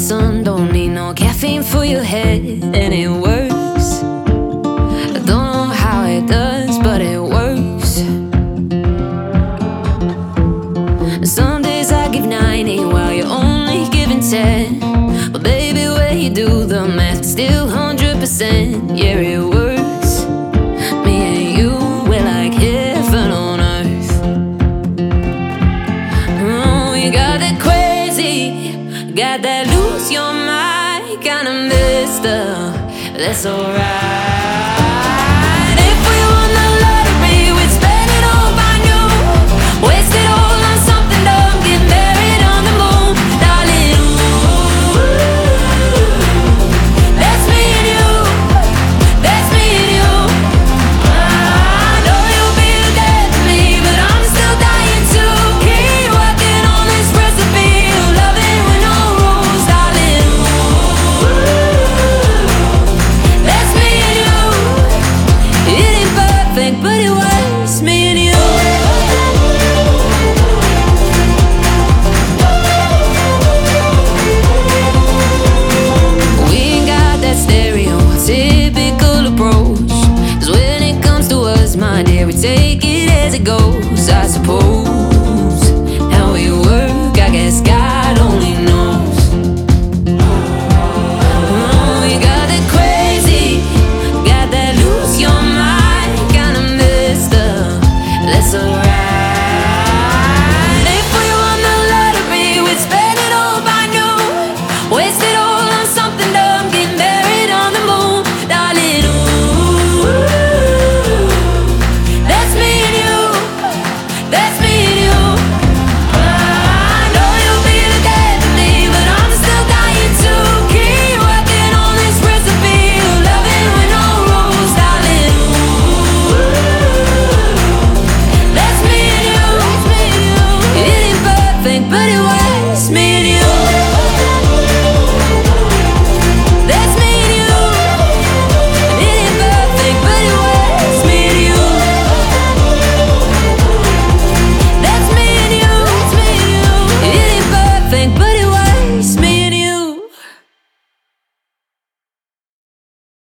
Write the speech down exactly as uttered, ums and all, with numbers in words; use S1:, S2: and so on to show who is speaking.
S1: sun, don't need no caffeine for your head, and it works. I don't know how it does, but it works. Some days I give ninety while you're only giving ten, but baby, when you do the math, it's still one hundred percent. Yeah, it works. Me and you, we're like heaven on earth. Oh, you got that crazy, got that lose your mind kind of messed up. That's alright.